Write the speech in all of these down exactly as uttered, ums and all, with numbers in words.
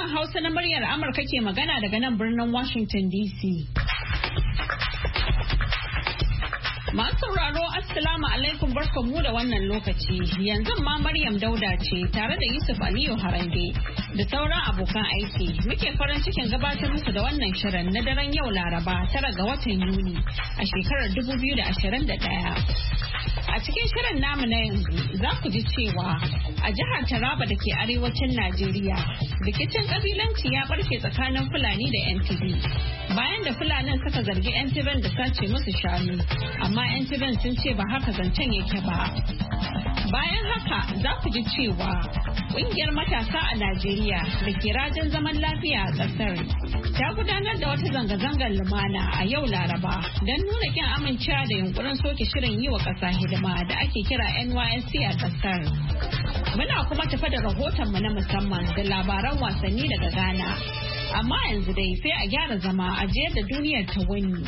Sashen Hausa na muryar Amurka ke magana daga nan birnin Washington D C. Masu sauraro Assalamu alaikum barkanmu da wannan lokaci. Yanzu ma Maryam Dauda ce tare da Yusuf Aliyu Harande da sauran abokan aiki. Muke farin cikin gabatar muku da wannan shirin na daren yau Laraba tara ga watan Yuni a shekarar dubu biyu da ashirin da ɗaya. A cikin shirin namu na yanzu za ku ji cewa a jihar Taraba da ke arewacin Najeriya rikicin kabilanci ya barke tsakanin Fulani da 'yan Tibi. Bayan da Fulanin suka zargi 'yan Tibin da sace musu shanu, amma 'yan Tibin sun ce ba haka zancen yake ba. Bayan haka za ku ji cewa ƙungiyar matasa a Najeriya da ke rajin zaman lafiya a ƙasar ta gudanar da wata zanga-zangar lumana a yau Laraba don nuna kin amincewa da yunkurin soke shirin yi wa ƙasa hidima da ake kira N Y S C a ƙasar. Muna kuma tafa da rahotonmu na musamman da labaran wasanni daga Ghana. Amma yanzu dai sai a gyara zama a jiyar da duniyar ta wani.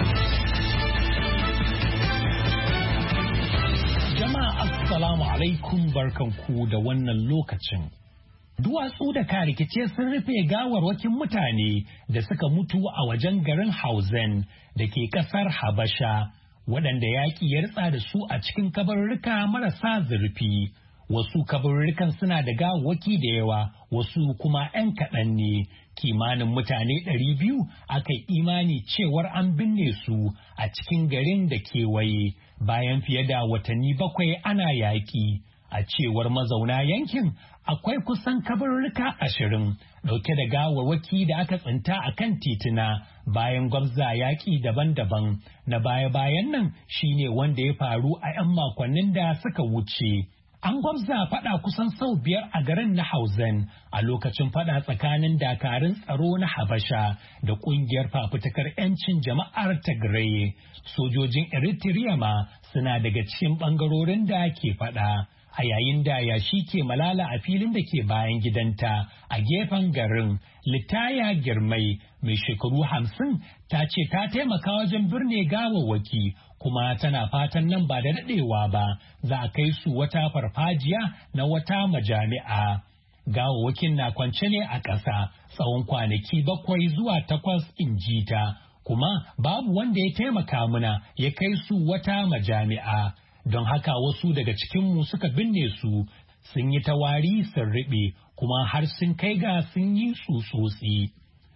Jama'a assalamu alaikum barkanku da wannan lokacin. Duwatsu da karikice sun rufe gawarwakin mutane da suka mutu a wajen garin Hausen da ke kasar Habasha, waɗanda yaƙi ya ritsa da su a cikin kabarurruka marasa zurfi. Wasu kabarurrukan suna da gawawwaki da yawa, wasu kuma 'yan kaɗan ne. Kimanin mutane ɗari biyu aka yi imani cewar an binne su a cikin garin da kewaye bayan fiye da watanni bakwai ana yaƙi. A cewar mazauna yankin akwai kusan kabarurruka ashirin ɗauke da gawarwaki da aka tsinta a kan tituna bayan gwabza yaƙi daban-daban. Na baya-bayan nan shine wanda ya faru a 'yan makonnin da suka wuce. An gwabza faɗa kusan sau biyar a garin na Hausen a lokacin faɗa tsakanin dakarun tsaro na Habasha da ƙungiyar fafutukar 'yancin jama'ar Tigray. Sojojin Eritrea ma suna daga cikin ɓangarorin da ke faɗa. A yayin da yashi ke malala a filin da ke bayan gidanta a gefen garin, Litaya Girmai mai shekaru hamsin ta ce ta taimaka wajen birne gawawwaki kuma tana fatan nan ba da daɗewa ba za a kai su wata farfajiya na wata majami'a. Gawawwakin na kwance ne a ƙasa tsawon kwanaki bakwai zuwa takwas in ji ta, kuma babu wanda ya taimaka mana ya kai su wata majami'a. Don haka wasu daga cikinmu suka binne su sun yi tawari sun riɓe kuma har sun kai ga sun yi tsutsotsi.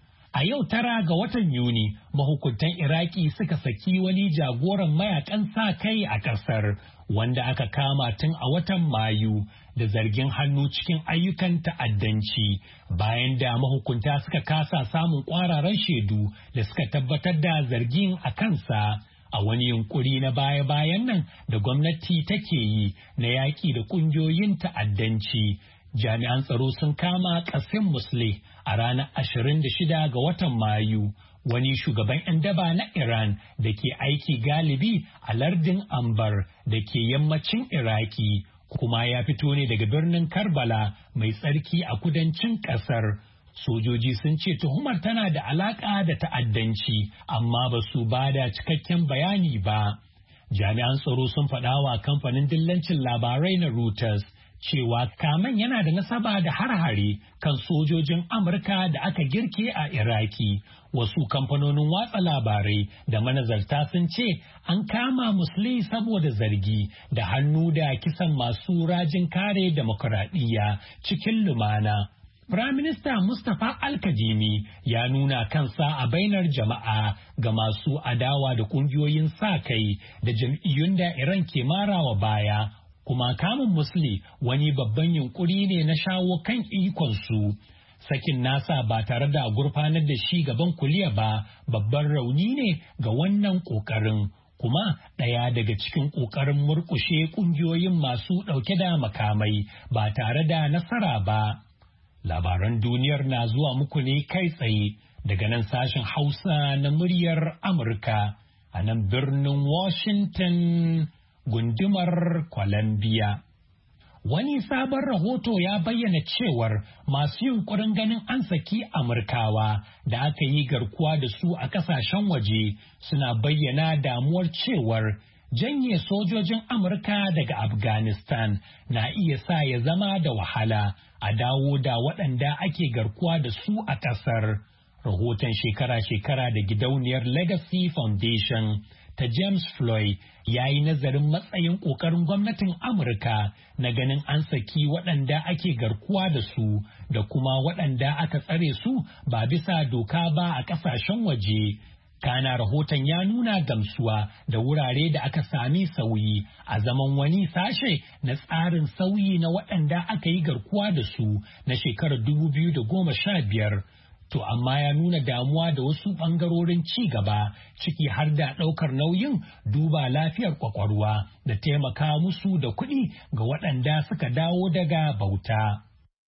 A yau tara ga watan Yuni, mahukuntan Iraki suka saki wani jagoran mayakan sa kai a ƙasar wanda aka kama tun a watan Mayu da zargin hannu cikin ayyukan ta'addanci bayan da mahukunta suka kasa samun ƙwararan shaidu da suka tabbatar da zargin a kansa. A wani yunkuri na baya-bayan nan da gwamnati take yi na yaƙi da ƙungiyoyin ta'addanci, jami'an tsaro sun kama Qasim Muslih a ranar ashirin da shida ga watan Mayu, wani shugaban 'yan daba na Iran da ke aiki galibi a lardin Ambar da ke yammacin Iraki, kuma ya fito ne daga birnin Karbala mai tsarki a kudancin ƙasar. Sojoji sun ce tuhumar tana da alaƙa da ta'addanci, amma ba su ba da cikakken bayani ba. Jami'an tsaro sun faɗa wa kamfanin dillancin labarai na Reuters cewa kamen yana da nasaba da har-hare kan sojojin Amurka da aka girke a Iraki. Wasu kamfanonin watsa labarai da manazarta sun ce an kama Musli saboda zargi da hannu da kisan masu rajin kare demokuraɗiyya cikin lumana. Firaminista Mustapha Al-Kadimi ya nuna kansa a bainar jama'a ga masu adawa da kungiyoyin sa-kai da jam'iyyun da Iran ke marawa baya, kuma kamun Musli wani babban yunkuri ne na shawo kan ikonsu. Sakin nasa ba tare da gurfanar da shi gaban kuliya ba babban rauni ne ga wannan ƙoƙarin, kuma ɗaya daga cikin ƙoƙarin murƙushe ƙungiyoyin masu ɗauke da makamai ba tare da nasara ba. Labaran duniyar na zuwa muku ne kai tsaye daga nan sashen Hausa na muryar Amurka a nan birnin Washington gundumar Columbia. Wani sabon rahoto ya bayyana cewar masu yunkurin ganin an saki Amurkawa da aka yi garkuwa da su a kasashen waje suna bayyana damuwar cewar janye sojojin Amurka daga Afghanistan na iya sa ya zama da wahala a dawo da waɗanda ake garkuwa da su a ƙasar. Rahoton shekara-shekara da gidauniyar Legacy Foundation ta James Floyd ya yi nazarin matsayin ƙoƙarin gwamnatin Amurka na ganin an saki waɗanda ake garkuwa da su da kuma waɗanda aka tsare su ba bisa doka ba a ƙasashen waje. Kana rahoton ya nuna gamsuwa da wurare da aka sami sauyi a zaman wani sashe na tsarin sauyi na waɗanda aka yi garkuwa da su na shekarar dubu biyu da goma sha biyar. To amma ya nuna damuwa da wasu ɓangarorin ci gaba ciki har da ɗaukar nauyin duba lafiyar kwakwalwa da taimaka musu da kuɗi ga waɗanda suka dawo daga bauta.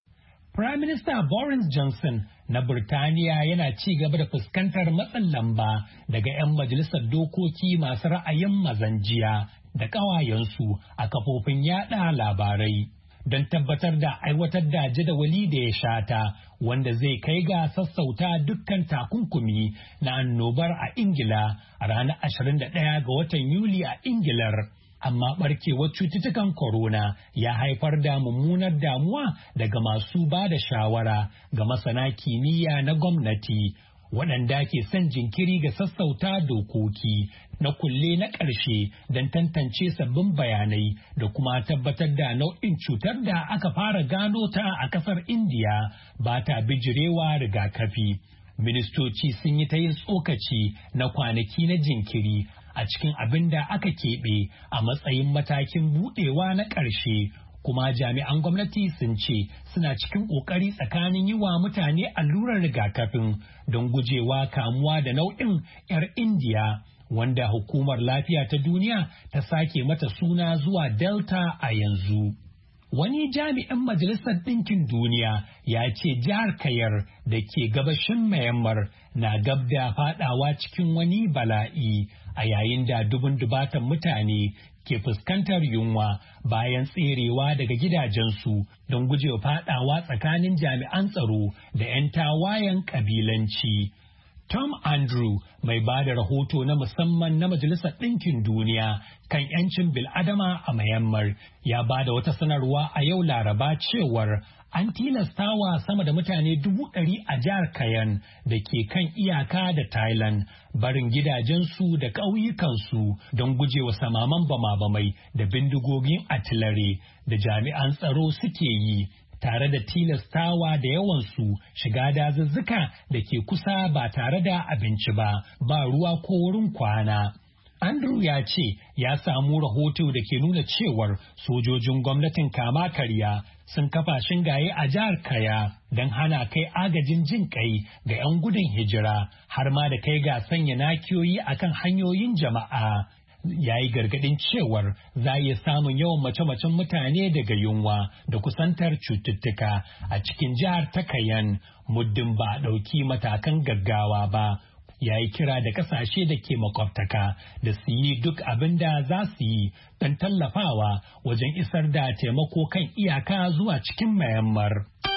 Prime Minister Boris Johnson na Birtaniya yana ci gaba da fuskantar matsin lamba daga 'yan majalisar dokoki masu ra'ayin mazan jiya da ƙawayensu a kafofin yada labarai don tabbatar da aiwatar da jadawali da ya shata wanda zai kai ga sassauta dukkan takunkumi na annobar a Ingila a ranar ashirin da ɗaya ga watan Yuli a Ingilar. Amma barkewar cututtukan corona ya haifar da mummunar damuwa daga masu ba da shawara ga masana kimiyya na gwamnati waɗanda ke son jinkiri ga sassauta dokoki na kulle na ƙarshe don tantance sabbin bayanai da kuma tabbatar da nau'in cutar da aka fara gano ta a ƙasar Indiya ba ta bijirewa rigakafi. Ministoci sun yi ta yin tsokaci na kwanaki na jinkiri a cikin abin da aka keɓe a matsayin matakin buɗewa na ƙarshe, kuma jami'an gwamnati sun ce suna cikin ƙoƙari tsakanin yi wa mutane allurar rigakafin don gujewa kamuwa da nau'in 'yar Indiya wanda hukumar lafiya ta duniya ta sake mata suna zuwa Delta a yanzu. Wani jami'in Majalisar Ɗinkin Duniya ya ce jihar Kayar da ke gabashin Myanmar na gab da fadawa cikin wani bala'i a yayin da dubun dubatan mutane ke fuskantar yunwa bayan tserewa daga gidajensu don gujewa fadawa tsakanin jami'an tsaro da 'yan tawayen kabilanci. Tom Andrew, mai ba da rahoto na musamman na Majalisar Ɗinkin Duniya kan 'yancin bil'adama a Myanmar, ya ba da wata sanarwa a yau Laraba cewar an tilastawa sama da mutane dubu ɗari a jihar Kayan da ke kan iyaka da Thailand barin gidajensu da ƙauyukansu don gujewa samaman bama-bamai da bindigogin artillery da jami'an tsaro suke yi, tare da tilastawa da yawansu shiga dazuzzuka da ke kusa ba tare da abinci ba, ba ruwa ko wurin kwana. Andrew ya ce ya samu rahoto da ke nuna cewar sojojin gwamnatin kama karya sun kafa shingaye a jihar Kaya don hana kai agajin jin kai ga 'yan gudun hijira har ma da kai ga sanya nakiyoyi akan hanyoyin jama'a. Ya yi gargadin cewar za iya samun yawan mace-macen mutane daga yunwa da kusantar cututtuka a cikin jihar ta Kayan muddin ba a ɗauki matakan gaggawa ba. Ya yi kira da kasashe da ke makwabtaka da su yi duk abin da za su yi don tallafawa wajen isar da taimako kan iyaka zuwa cikin Myanmar.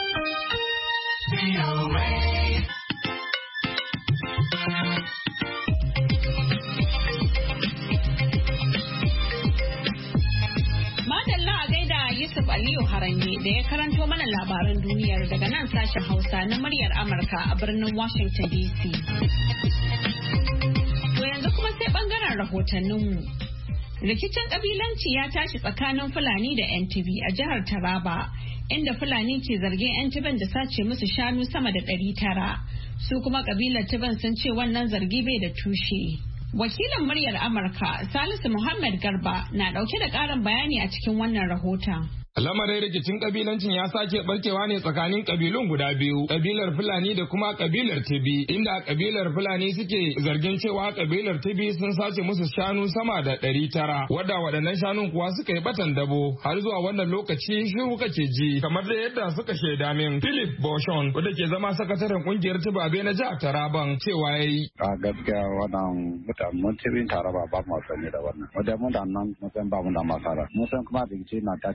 Yusuf Aliyu Haranye da ya karanto mana labaran duniyar daga nan sashen Hausa na muryar Amurka a birnin Washington D C. To yanzu kuma sai bangaren rahotanninmu. Rikicin kabilanci ya tashi tsakanin Fulani da 'yan Tibi a jihar Taraba, inda Fulani ke zargin 'yan Tiban da sace musu shanu sama da ɗari tara. Su kuma kabilar Tiban sun ce wannan zargi bai da tushe. Wakilin muryar Amurka Salisu Muhammad Garba na dauke da karin bayani a cikin wannan rahoton. Lamarin rikicin kabilancin ya sake barkewa ne tsakanin kabilun guda biyu, kabilar Fulani da kuma kabilar Tibi, inda kabilar Fulani suke zargin cewa kabilar Tibi sun sace musu shanu sama da ɗari tara, wadda waɗannan shanun kuwa suka yi batan dabo har zuwa wannan lokaci shiru kake ji, kamar da yadda suka shaida min Philip Boshon, wadda ke zama sakataren kungiyar Tibabe na jihar Taraban cewa yayi. A gaskiya wannan mutanen mun Tibin Taraba ba mu sani da wannan, wadda mun da nan mun san ba mu da masara, mun san kuma rikici na ta can Benue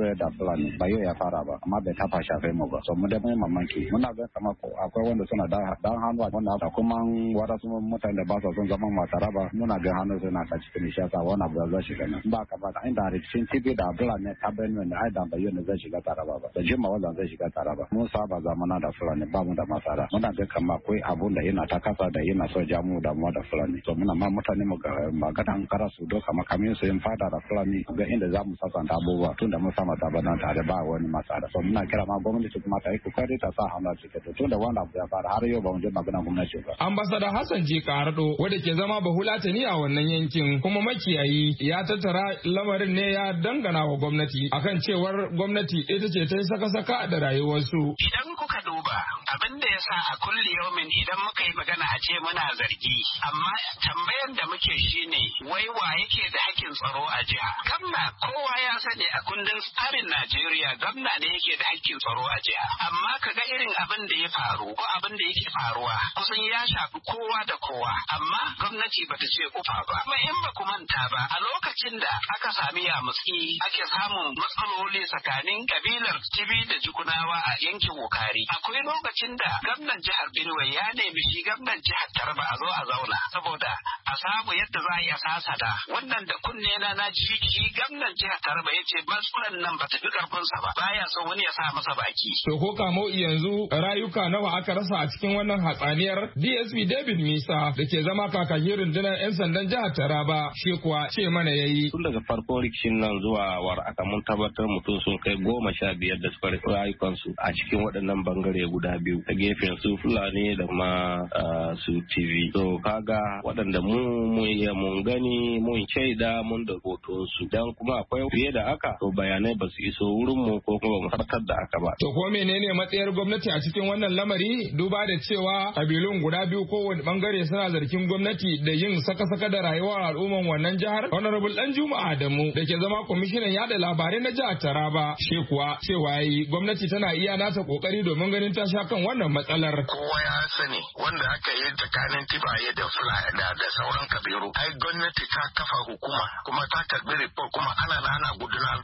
da fulani ba yau ya fara ba amma bai tafa shafe mu ba so mu da mai mamaki muna ga kama akwai wanda suna da dan hannu wannan da kuma wata su mutane da ba su son zaman masara ba muna ga hannu suna ta cikin shasa wannan ba za shi gana ba ka ba inda rikicin tibi da fulani ta bayyana ne ai da bayyana zai shiga taraba ba da jima wanda zai shiga taraba mun saba zamana da fulani ba mu da masara muna ga kama akwai abun da yana ta kasa da yana so jamu da mu da fulani so muna ma mutane mu ga maganan karasu doka makamin su yin fada da fulani ga inda za mu sasanta abubuwa tun da mun sama ta bana tare ba wani masara so muna kira ma gwamnati kuma ta yi kokari ta sa hannu cikin to tun da wanda abu ya fara har yau ba mu je magana gwamnati ba. Ambassador Hassan J. Karado wanda ke zama bahulatani a wannan yankin kuma makiyayi ya tattara lamarin ne ya dangana wa gwamnati akan cewar gwamnati ita ce ta yi saka-saka da rayuwarsu. Idan kuka duba abin da ya sa a kulli yaumin idan muka yi magana a ce muna zargi amma tambayan da muke shine wai wa yake da hakkin tsaro a jiha. Gamna kowa ya sani a kundin tsarin Najeriya gamna ne yake da hakkin tsaro a jiha amma kaga irin abin da ya faru ko abin da yake faruwa kusan ya shafi kowa da kowa amma gwamnati bata ce ufa ba. Kuma in ba ku manta ba a lokacin da aka sami yamutsi ake samun matsaloli tsakanin kabilar Tibi da Jukunawa a yankin Wukari akwai lokacin da gwamnan jihar Benue ya nemi shi gwamnan jihar Taraba a zo a zauna saboda a samu yadda za a yi sasata wannan da kunne na na ji shi gwamnan jihar Taraba ya ce matsalan nan ba ta fi karfinsa ba baya so wani ya sa masa baki. To ko kamo yanzu rayuka nawa aka rasa a cikin wannan hatsaniyar D S P David Misa da ke zama kakakin rundunar 'yan sandan jihar Taraba shi kuwa ce mana yayi. Tun daga farko rikicin nan zuwa war aka mun tabbatar mutum sun kai goma sha biyar da suka rasa rayukansu a cikin waɗannan bangare guda biyu ta gefen su Fulani da ma su T V. To kaga waɗanda mu mun iya mun gani mun shaida mun da hoton su dan kuma akwai fiye da haka to bayanai ba su iso wurin mu ko kuma ba mu tabbatar da haka ba. To ko menene matsayar gwamnati a cikin wannan lamari duba da cewa kabilun guda biyu kowane bangare suna zargin gwamnati da yin saka-saka da rayuwar al'umman wannan jihar? Honorable Danjuma Adamu da ke zama kwamishinan yada labarai na jihar Taraba shi kuwa cewa yayi gwamnati tana iya nata kokari domin ganin ta sha kan wannan matsalar. Kowa ya sani wanda aka yi tsakanin Tibaye da Fulani da da sauran kabiru ai gwamnati ta kafa hukuma kuma ta karbi report kuma ana ana gudanar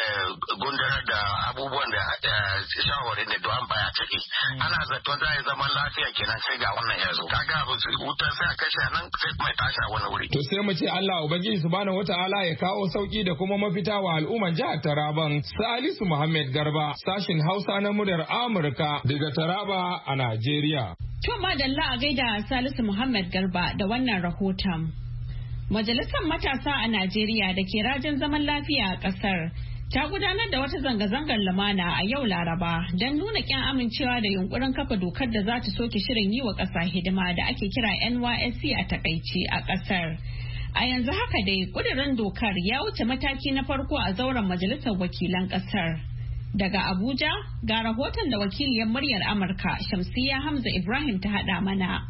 gudanar da abubuwan da shawarin da duwan baya take ana zato za a zaman lafiya kenan sai ga wannan yanzu kaga wutar sai a kashe nan sai kuma tashi a wani wuri. To sai mu ce Allah ubangiji subhanahu wataala ya kawo sauki da kuma mafita wa al'umman jihar Taraban. Salisu Muhammad Garba sashin Hausa na muryar Amurka daga Taraba a Najeriya. To madalla a gaida Salisu Muhammad Garba da wannan rahoton. Majalisar Matasa a Najeriya da ke rajin zaman lafiya a ƙasar ta gudanar da wata zanga-zangar lumana a yau Laraba don nuna ƙin amincewa da yunkurin kafa dokar da za ta soke shirin yi wa ƙasa hidima da ake kira N Y S C a takaice a ƙasar. A yanzu haka dai ƙudurin dokar ya wuce mataki na farko a zauren Majalisar Wakilan ƙasar. Daga Abuja ga rahoton da wakiliyar muryar Amurka Shamsiyya Hamza Ibrahim ta haɗa mana.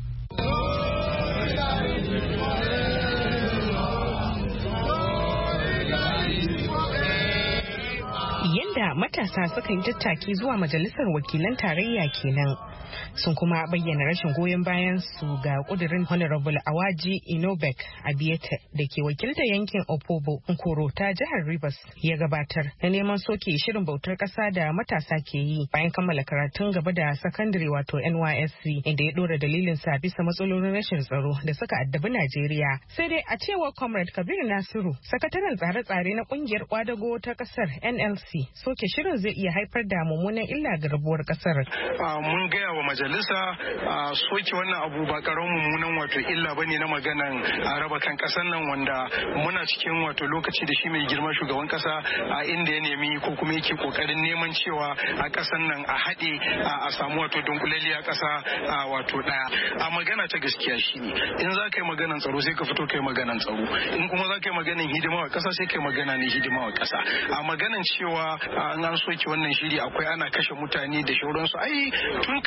Yanda matasa suka yi tattaki zuwa majalisar wakilan tarayya kenan sun kuma bayyana rashin goyon bayan su ga kudirin Honorable Awaji Inobek Abiete da ke wakiltar yankin Opobo Nkoro ta jihar Rivers ya gabatar na neman soke shirin bautar kasa da matasa ke yi bayan kammala karatun gaba da sakandare wato N Y S C inda ya dora dalilin sa bisa matsalolin rashin tsaro da suka addabi Najeriya. Sai dai a cewar Comrade Kabir Nasiru, sakataren tsare-tsare na kungiyar kwadago ta kasar N L C, soke shirin zai iya haifar da mummunan illa ga rabuwar kasar. Mun gaya wa majalisa a soke wannan abu ba karamin mummunan wato illa bane na maganan a raba kan kasar nan wanda muna cikin wato lokaci da shi mai girma shugaban kasa a inda ya nemi ko kuma yake kokarin neman cewa a kasar nan a haɗe a samu wato dunkulaliya kasa a wato daya. A magana ta gaskiya shine in za ka yi maganan tsaro sai ka fito kai maganan tsaro, in kuma za ka yi maganan hidima wa kasa sai kai magana ne hidima wa kasa. A maganan cewa an an soke wannan shiri akwai ana kashe mutane da shauransu ai tun kan a samu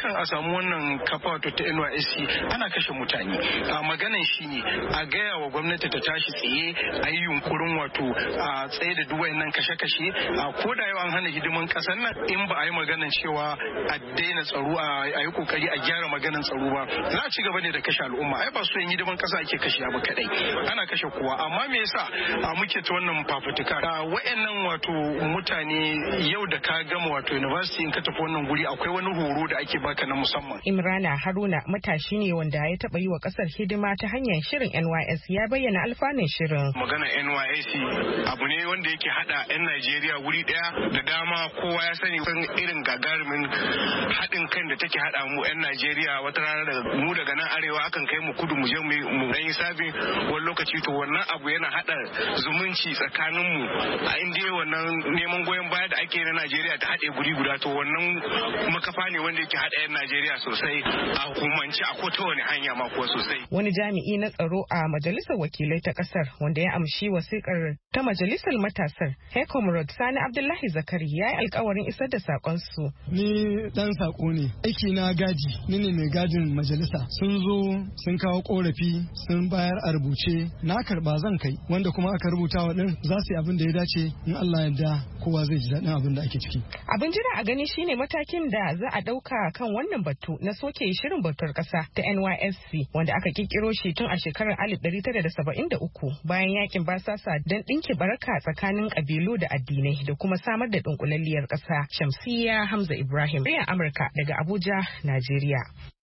samu wannan kafa wato ta N Y S C ana kashe mutane. A maganan shine a gaya wa gwamnati ta tashi tsaye a yi yunkurin wato a tsaye da duk wayannan kashe-kashe. A koda yau an hana hidiman kasar nan in ba a yi maganan cewa a daina tsaro a yi kokari a gyara maganan tsaro ba za a ci gaba ne da kashe al'umma. Ai ba su yin hidiman kasa ake kashe ba kadai, ana kashe kowa. Amma me yasa a muke ta wannan fafutuka? Wayannan wato mutane yau da ka gama wato university in ka tafi wannan guri akwai wani horo da ake baka na musamman. Imrana Haruna matashi ne wanda ya taba yi wa kasar hidima ta hanyar shirin N Y S ya bayyana alfanun shirin. Magana N Y S C abu ne wanda yake hada 'yan Najeriya wuri daya da dama kowa ya sani san irin gagarumin haɗin kan da take hada mu 'yan Najeriya. Wata rana daga mu daga nan arewa akan kai mu kudu mu je mu dan yi sabin wani lokaci to wannan abu yana hada zumunci tsakanin mu a inda wannan neman goyon baya da ake na Najeriya ta haɗe guri guda to wannan makafa ne wanda yake hada 'yan Najeriya sosai a hukumance a ko ta wani hanya ma ko sosai. Wani jami'i na tsaro a majalisar wakilai ta kasar wanda ya amshi wasikar ta majalisar matasar Hekomrod Sani Abdullahi Zakari ya yi alkawarin isar da sakon su. Ni dan sako ne, aiki na gaji, ni ne mai gadin majalisa. Sun zo sun kawo korafi sun bayar a rubuce, na karba zan kai wanda kuma aka rubuta wa din za su yi abin da ya dace in Allah yarda kowa zai ji daɗin abin da ake ciki. Abin jira a gani shine matakin da za a ɗauka kan wannan batu na soke shirin bautar ƙasa ta N Y S C wanda aka kirkiro shi tun a shekarar alif ɗari tara da saba'in da uku bayan yakin basasa don ɗinke baraka tsakanin ƙabilu da addinai da kuma samar da dunkulalliyar ƙasa. Shamsiyya Hamza Ibrahim, muryar Amurka daga Abuja, Najeriya.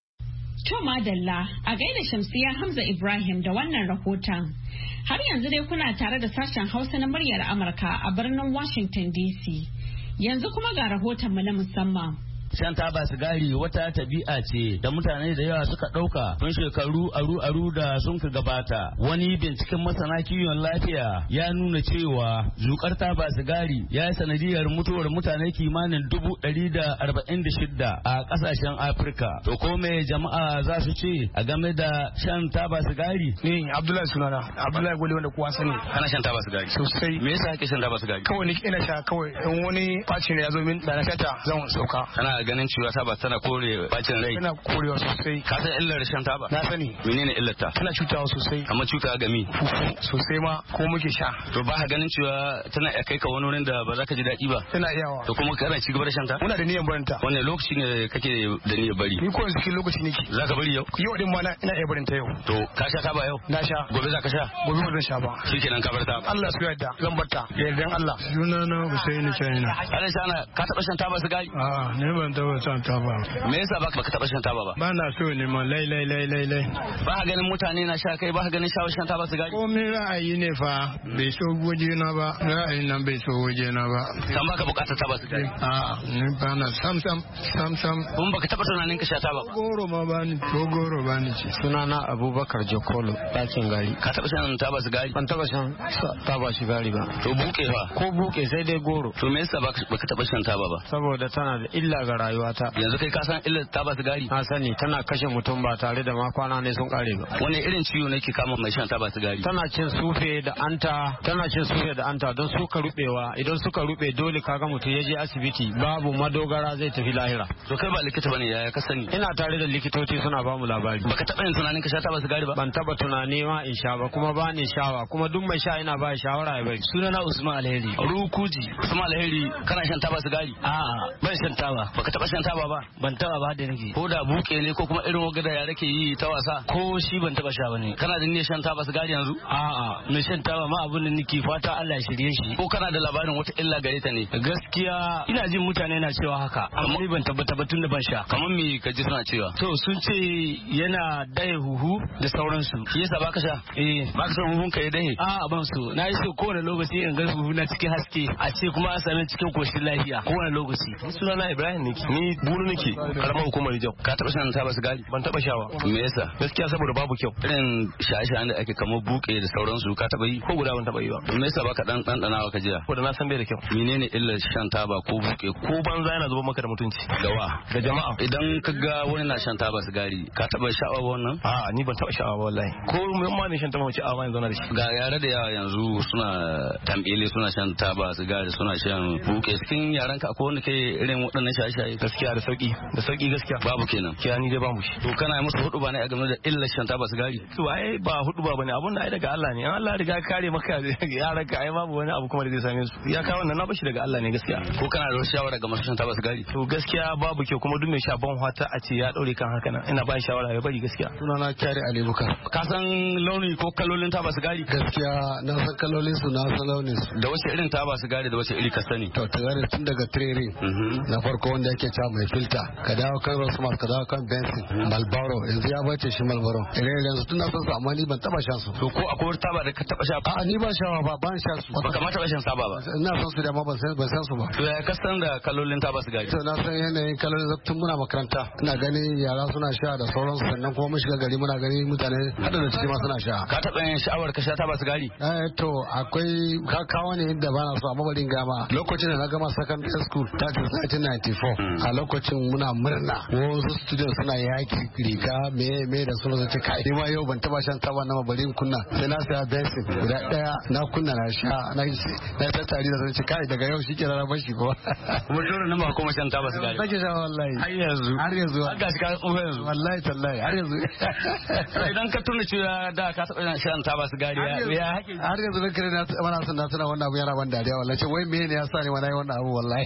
To madalla a gaida Shamsiyya Hamza Ibrahim da wannan rahoton. Har yanzu dai kuna tare da sashen Hausa na muryar Amurka a birnin Washington D C. Yanzu kuma ga rahotonmu na musamman. Shan taba sigari wata tabi'a ce da mutane da yawa suka ɗauka tun shekaru aru-aru da sun ka gabata. Wani binciken masana kiwon lafiya ya nuna cewa zukar taba sigari ya yi sanadiyar mutuwar mutane kimanin dubu ɗari da arba'in da shida a ƙasashen Afirka. To ko me jama'a za su ce a game da shan taba sigari? Ni Abdullahi sunana, Abdullahi Gole wanda kowa sani. Kana shan taba sigari? Sosai. Me yasa kake shan taba sigari? Kawai ni ina sha kawai in wani faci ne ya zo min da na shata zan sauka. Kana ganin cewa taba tana kore bacin rai? Tana korewa sosai. Ka san illar shan taba? Na sani. Menene illar ta? Tana cutawa sosai. Amma cuta ga mi? Sosai ma ko muke sha. To ba ka ganin cewa tana iya kai ka wani wurin da ba za ka ji daɗi ba? Tana iyawa. To kuma kana ci gaba da shan ta? Muna da niyyar barin ta. Wanne lokaci ne kake da niyyar bari? Ni ko yanzu cikin lokaci nake. Za ka bari yau? Yau din ma na ina iya barin ta yau. To ka sha taba yau? Na sha. Gobe za ka sha? Gobe ba zan sha ba. Shikenan ka bar ta. Allah su yarda zan bar ta. Yardan Allah. Sunana Hussein China. Allah sana ka taɓa shan taba sigari? A'a, ne ban taɓa shan taba. Me yasa baka baka taba shan taba ba? Ba na so ne ma lai lai lai lai lai. Ba ka ganin mutane na sha kai ba ka ganin shawar shan taba sigari? Komai ra'ayi ne fa bai so waje na ba ra'ayin nan bai so waje na ba. Kan baka bukatar taba sigari? A'a ni ba na sam sam sam sam. Kun baka taba tunanin ka sha taba? Goro ma ba ni ko goro ba ni ci. Sunana Abubakar Jokolo ɗakin gari. Ka taba shan taba sigari? Ban taba shan taba sigari ba. To buke fa? Ko buke sai dai goro. To me yasa baka taba shan taba ba? Saboda tana da illa ga rayuwata. Yanzu kai ka san illar taba sigari? Na sani tana kashe mutum ba tare da ma kwana ne sun kare ba. Wani irin ciwo ne ke kama mai shan taba sigari? Tana cin sufe da anta, tana cin sufe da anta don suka rubewa. Idan suka rube dole kaga mutum ya je asibiti babu madogara zai tafi lahira. To kai ba likita bane yaya ka sani? Ina tare da likitoci suna ba mu labari. Baka taba yin tunanin ka sha taba sigari ba? Ban taba tunani ma in sha ba kuma ba ni shawa kuma duk mai sha ina ba shawara ya bari. Sunana Usman Alheri. Rukuji. Usman Alheri kana shan taba sigari? A'a ban shan taba. Baka taba shan taba ba? Ban taba ba da nake. Ko da buke ne ko kuma irin wagada ya rake yi ta wasa? Ko shi ban taba sha bane. Kana da niyyar shan taba sigari yanzu? A'a mai shan taba ma abun da nake fata Allah ya shirye shi. Ko kana da labarin wata illa gare ta ne? Gaskiya ina jin mutane na cewa haka amma ni ban tabbata ba tun da ban sha. Kamar me ka ji suna cewa? To sun ce yana daye huhu da sauransu. Shi yasa baka sha? Eh. Baka son huhun ka ya dahe? A'a ban so. Na yi so kowane lokaci in ga huhu na cikin haske a ce kuma an sami cikin koshin lafiya kowane lokaci. Sunana Ibrahim nake. Ni buru nake. Karamar hukumar Jau. Ka taba shan taba sigari? Ban taba shawa. Me yasa? Gaskiya saboda babu kyau. Irin shaye-shayen da ake kamar buke da sauransu ka taba yi? Ko guda ban taba yi ba. Me yasa baka dan dandana ka jiya? Ko da na san bai da kyau. Menene illar shan taba ko buke ko banza yana zuba maka da mutunci? Gawa. Da jama'a. Idan ka ga wani na shan taba sigari ka taba sha'awa wannan? A'a ni ban taba sha'awa ba wallahi. Ko mun ma ne shan taba mace awa yanzu na da shi. Ga yare da yawa yanzu suna tambele suna shan taba sigari suna shan buke cikin yaran ka akwai wanda ke irin waɗannan shaye-shaye shaye-shaye gaskiya da sauki da sauki gaskiya babu kenan kiya ni dai babu shi to kana musu hudu ba ne a game da illar shan taba sigari to ai ba hudu ba bane abun da ai daga Allah ne Allah riga kare maka yaran ka ai babu wani abu kuma da zai same su ya kawo wannan na bashi daga Allah ne gaskiya ko kana da shawara ga masu shan taba sigari to gaskiya babu ke kuma duk mai sha ban hwata a ce ya daure kan haka nan ina ba shawara ya bari gaskiya sunana Kyari Ali Bukar ka san launi ko kalolin taba sigari gaskiya na san kalolin su na san launin su da wace irin taba sigari da wace iri ka sani to tagare tun daga training na farko wanda yake cewa mai filter ka dawo kan Rosmar ka dawo kan Benson Malboro yanzu ya bace shi Malboro irin yanzu tun na san su amma ni ban taba shan su to ko akwai wata taba da ka taba sha a ni ban sha ba ban sha su ba kamata ba shan taba ba ina san su da amma ban san ban san su ba to ya ka san da kalolin taba sigari to na san yanayin kalolin tun muna makaranta ina ganin yara suna sha da sauransu sannan kuma mun shiga gari muna gani mutane hada da ciki ma suna sha ka taba yin sha'awar ka sha taba sigari eh to akwai ka kawo ne inda bana so amma bari gama lokacin da na gama secondary school that is nineteen ninety-four a lokacin muna murna wasu students suna yaki riga me me da suna zace kai ma yau ban taba shan taba na bari kunna sai na saya bensin guda daya na kunna na sha na na ta tari da zace kai daga yau shi ke rana bashi ko kuma dole na ma kuma shan taba sigari sake sha wallahi har yanzu har yanzu har gashi ka tsofa yanzu wallahi tallahi har yanzu idan ka tuna cewa da ka taba shan taba sigari ya haƙi har yanzu da kare na mana sun na tuna wannan abu yana ban dariya wallahi ce wai me ne ya sa ni wani wannan abu wallahi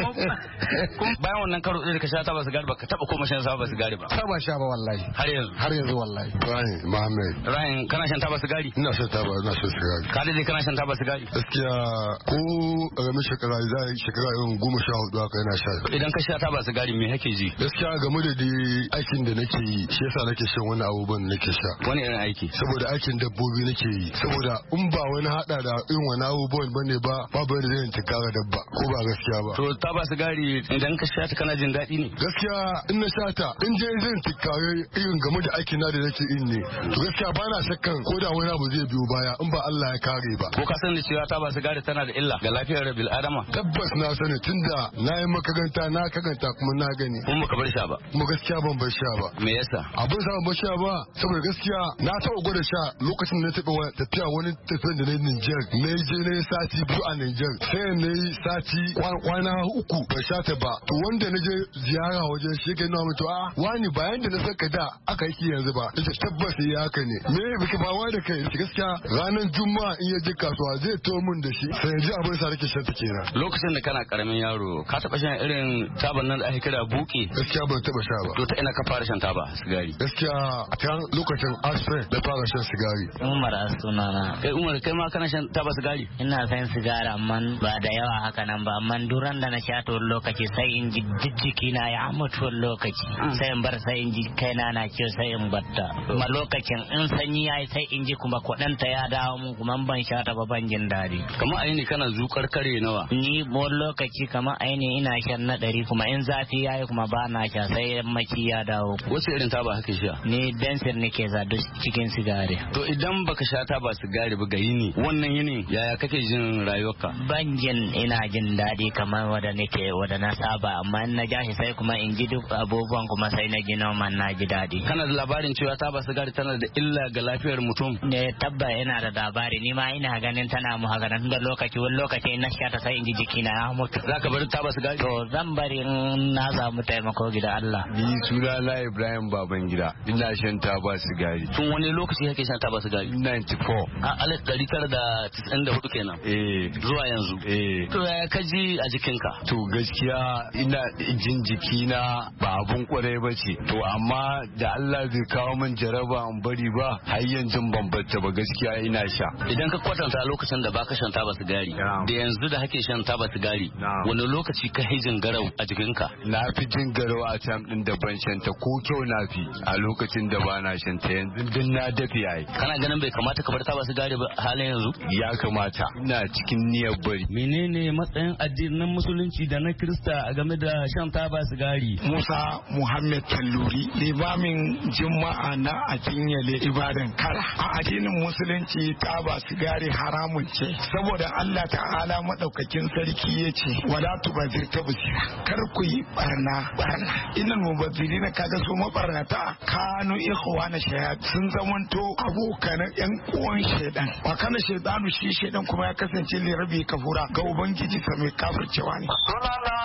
kuma bayan wannan karo da ka sha taba sigari ba ka taba kuma shan taba sigari ba taba sha ba wallahi har yanzu har yanzu wallahi Rahim Muhammad Rahim kana shan taba sigari ina shan taba ina shan sigari ka dai kana shan taba sigari gaskiya ko ƙaramin shekara zai shekara irin goma sha hudu haka yana sha idan ka sha taba sigari me kake ji gaskiya game da dai aikin da nake yi shi yasa nake shan wani abubuwan nake sha wani irin aiki saboda aikin dabbobi nake yi saboda in ba wani hada da irin wani abubuwan bane ba babu yadda zai tikara dabba ko ba gaskiya ba to taba sigari idan ka sha ta kana jin daɗi ne gaskiya in na sha ta in je zan tikare irin game da aikin na da nake yin ne to gaskiya ba na shakkan ko da wani abu zai biyo baya in ba Allah ya kare ba ko ka san da cewa taba sigari tana da illa ga lafiyar bil adama tabbas na sani tunda na yi makaranta na karanta kuma na gani kuma ka bar sha ba kuma gaskiya ban bar sha ba me yasa abin sa ban bar sha ba saboda gaskiya na taɓa gwada sha lokacin da na taɓa tafiya wani tafiyan da na yi Niger na je na yi sati biyu a Niger sai na yi sati kwana uku ban sha ta ba to wanda na je ziyara wajen shi ke nuna to a wani bayan da na saka da aka yi yanzu ba ita tabbas ya haka ne me baka ba wa da kai gaskiya ranar juma'a in ya je kasuwa zai to mun da shi sai ji abin sa nake shan ta kenan lokacin da kana karamin yaro ka taba shan irin taban nan da ake kira buki gaskiya ban taba sha ba to ta ina ka fara shan taba sigari gaskiya a can lokacin asfe da fara shan sigari Umar sunana eh Umar kai ma kana shan taba sigari ina shan sigari amma ba da yawa haka nan ba amma duran da na sha to lokaci sai in ji jijjiki na ya mutu lokaci sai in bar sai in ji kaina na ce sai in batta kuma lokacin in sanyi yayi sai in ji kuma kudanta ya dawo mun kuma ban sha ta ba ban jin dadi kamar aini kana zukar kare nawa ni wani lokaci kamar aini ina shan na ɗari kuma in zafi yayi kuma ba na sha sai yammaci ya dawo wace irin taba haka sha ni bensin nake za duk cikin sigari to idan baka sha taba sigari ba ga yini wannan yini yaya kake jin rayuwarka ban jin ina jin daɗi kamar wanda nake wanda na saba amma in na jashi sai kuma in ji duk abubuwan kuma sai na ji noman na ji daɗi kana da labarin cewa taba sigari tana da illa ga lafiyar mutum ne tabba ina da labari ni ma ina ganin tana mu haka nan da lokaci wani lokaci in na sha ta sai in ji jikina ya mutu zaka bari taba sigari to zan bari in na samu taimako gida Allah ni suna la Ibrahim Babangida ina shan taba sigari tun wani lokaci kake shan taba sigari ninety-four a alif ɗari tara da tis'in da hudu kenan eh zuwa yanzu eh to ya kaji a jikinka to gaskiya ina jin jikina ba abun kwarai ba ce to amma da Allah bai kawo min jaraba in bari ba har yanzu ban bata ba gaskiya ina sha idan ka kwatanta lokacin da baka shan taba sigari da yanzu da kake shan taba sigari wani lokaci ka hijin garau a jikinka na fi jin garau a can din da ban shanta ko kyau na fi a lokacin da ba na shanta yanzu din na dafi yayi kana ganin bai kamata ka bar taba sigari ba halin yanzu ya kamata ina cikin niyyar bari menene matsayin addinin musulunci da na Kirista a game da shan taba sigari Musa Muhammad Talluri limamin Juma'a na a Kinyale Ibadan Kara a addinin musulunci taba sigari haramun ce saboda Allah ta'ala madaukakin sarki yace wala tubazir tabsira kar ku yi barna barna innal mubazzirina kaga su mabarnata kanu ikhwana shayat sun zamanto abokan yan uwan shedan wa kana shedanu shi shedan kuma ya kasance li rabi kafura ga ubangiji sa mai kafircewa ne sunana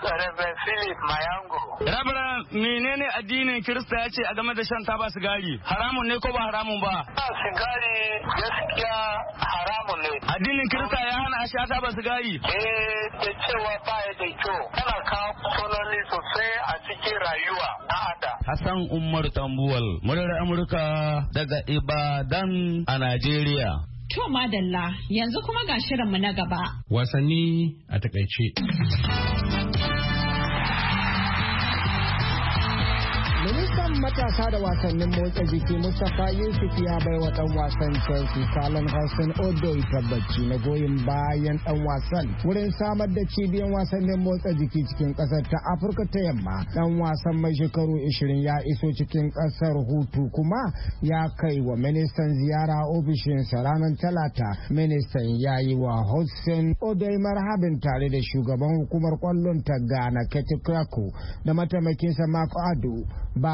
Reverend Philip Mayango. Reverend, menene addinin Kirista ya ce a game da shan taba sigari? Haramun ne ko ba haramun ba? Sigari gaskiya haramun ne. Addinin Kirista ya hana a sha taba sigari? Eh, da cewa ba ya da kyau. Kana kawo sololi sosai a cikin rayuwa na ada. Hassan Umar Tambuwal, murar Amurka daga Ibadan a Najeriya. To madalla, yanzu kuma ga shirinmu na gaba. Wasanni a takaice. Ministan matasa da wasannin motsa jiki Mustapha Yusuf ya bai wa dan wasan Chelsea Salon Hussein Odoi tabbaci na goyon bayan dan wasan wurin samar da cibiyar wasannin motsa jiki cikin kasar ta Afirka ta Yamma. Dan wasan mai shekaru ishirin ya iso cikin kasar hutu kuma ya kai wa ministan ziyara ofishinsa ranar Talata. Ministan ya yi wa Hussein Odoi marhabin tare da shugaban hukumar kwallon ta Ghana Keti Krakow da mataimakinsa Mark Ado.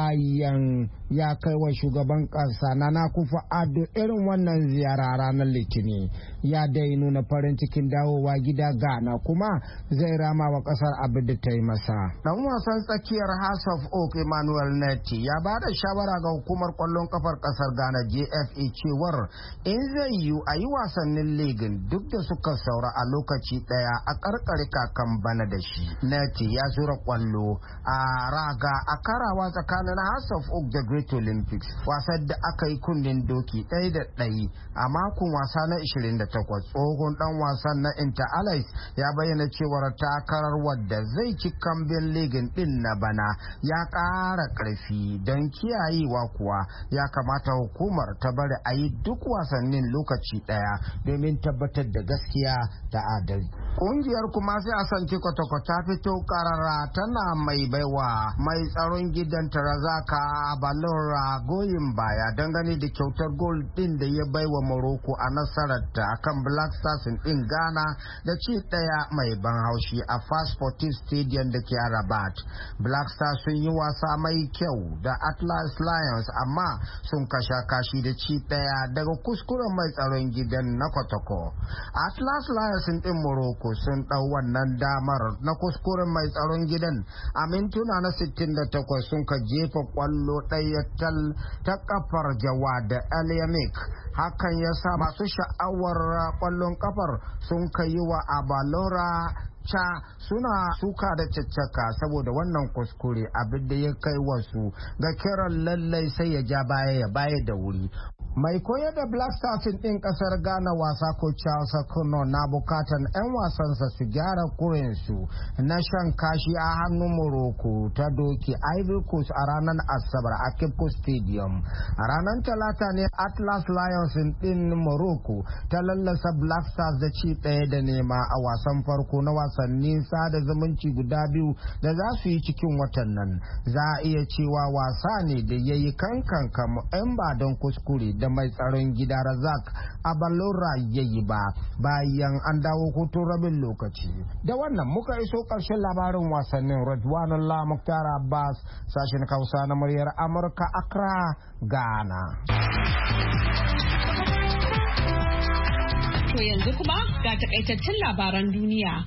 Bayan ya kai wa shugaban ƙasa Nana Akufo-Addo irin wannan ziyara ranar Litinin, ya dai nuna farin cikin dawowa gida Ghana kuma zai rama wa ƙasar abin da ta yi masa. Dan wasan tsakiyar House of Oak Emmanuel Neti ya ba da shawara ga hukumar ƙwallon kafar ƙasar Ghana G F A cewar in zai yiwu a yi wasannin ligin duk da suka saura a lokaci ɗaya a ƙarƙare kakan bana da shi. Neti ya zura ƙwallo a raga a karawa tsakanin House of Oak da Great Olympics, wasan da aka yi kundin doki ɗaya da ɗaya a makon wasa na ishirin da takwas. Tsohon dan wasan na Inter Allies ya bayyana cewar takarar wadda zai ci kambin ligin din na bana ya ƙara ƙarfi, don kiyayewa kuwa ya kamata hukumar ta bari a yi duk wasannin lokaci ɗaya domin tabbatar da gaskiya da adalci. Ƙungiyar kuma sai a sanci kwatakwa ta fito karara tana mai baiwa mai tsaron gidan Tarazaka Balora goyin baya dangane da kyautar gol din da ya baiwa Morocco a nasararta akan Black Stars din Ghana da ci daya mai ban haushi a Fast Sportive Stadium da ke Rabat. Black Stars sun yi wasa mai kyau da Atlas Lions amma sun kasha kashi da ci daya daga kuskuren mai tsaron gidan na Kotoko. Atlas Lions din Morocco sun dau wannan damar na kuskuren mai tsaron gidan a mintuna na sittin da takwas sun ka jefa kwallo ɗaya tal ta kafar Jawad Al-Yamik. Hakan ya sa masu sha'awar kwallon kafar sun kai wa Abalora ca suna suka da caccaka saboda wannan kuskure, abin da ya kai wasu ga kiran lallai sai ya ja baya ya baya da wuri. Mai koyar da Black Stars ɗin ƙasar Ghana wasa ko Charles Akuno na bukatan 'yan wasansa su gyara kurensu na shan kashi a hannun Morocco ta doki Ivory Coast a ranar Asabar a Cape Coast Stadium. A ranar Talata ne Atlas Lions ɗin Morocco ta lallasa Black Stars da ci ɗaya da nema a wasan farko na wasannin sada zumunci guda biyu da za su yi cikin watan nan. Za a iya cewa wasa ne da ya yi kankan kamu 'yan ba don kuskure da mai tsaron gida Razak Abalora ya yi ba bayan an dawo hutun rabin lokaci. Da wannan muka iso ƙarshen labarin wasannin. Radwanullah Muktar Abbas, sashen Hausa na muryar Amurka, Accra, Ghana. To yanzu kuma ga takaitaccen labaran duniya.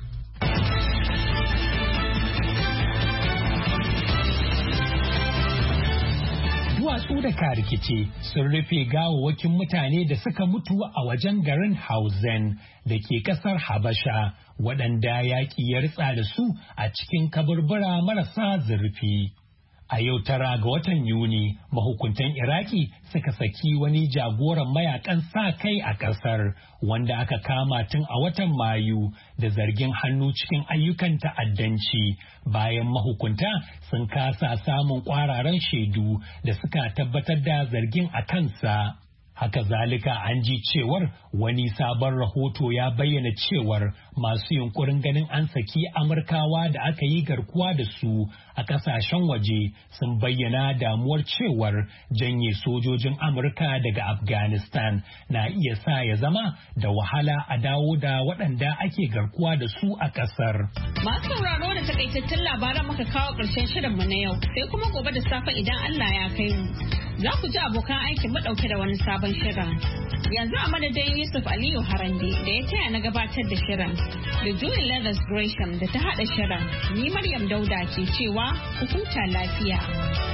Duwatsu da karikice sun rufe gawawwakin mutane da suka mutu a wajen garin Hausen da ke kasar Habasha, waɗanda yaƙi ya ritsa da su a cikin kaburbura marasa zurfi. A yau tara ga watan Yuni, mahukuntan Iraki suka saki wani jagoran mayakan sa kai a ƙasar wanda aka kama tun a watan Mayu da zargin hannu cikin ayyukan ta'addanci bayan mahukunta sun kasa samun ƙwararan shaidu da suka tabbatar da zargin a kansa. Haka zalika an ji cewar wani sabon rahoto ya bayyana cewar masu yunkurin ganin an saki Amurkawa da aka yi garkuwa da su a kasashen waje sun bayyana damuwar cewar janye sojojin Amurka daga Afghanistan na iya sa ya zama da wahala a dawo da waɗanda ake garkuwa da su a ƙasar. Masu sauraro da takaitattun labaran muka kawo ƙarshen shirinmu na yau, sai kuma gobe da safe idan Allah ya kai mu. za ku ji abokan aikin mu ɗauke da wani sabon shirin. Yanzu a madadin Yusuf Aliyu Harande da ya taya na gabatar da shirin da Julie Leathers Gresham da ta haɗa shirin, ni Maryam Dauda ke cewa ku huta lafiya.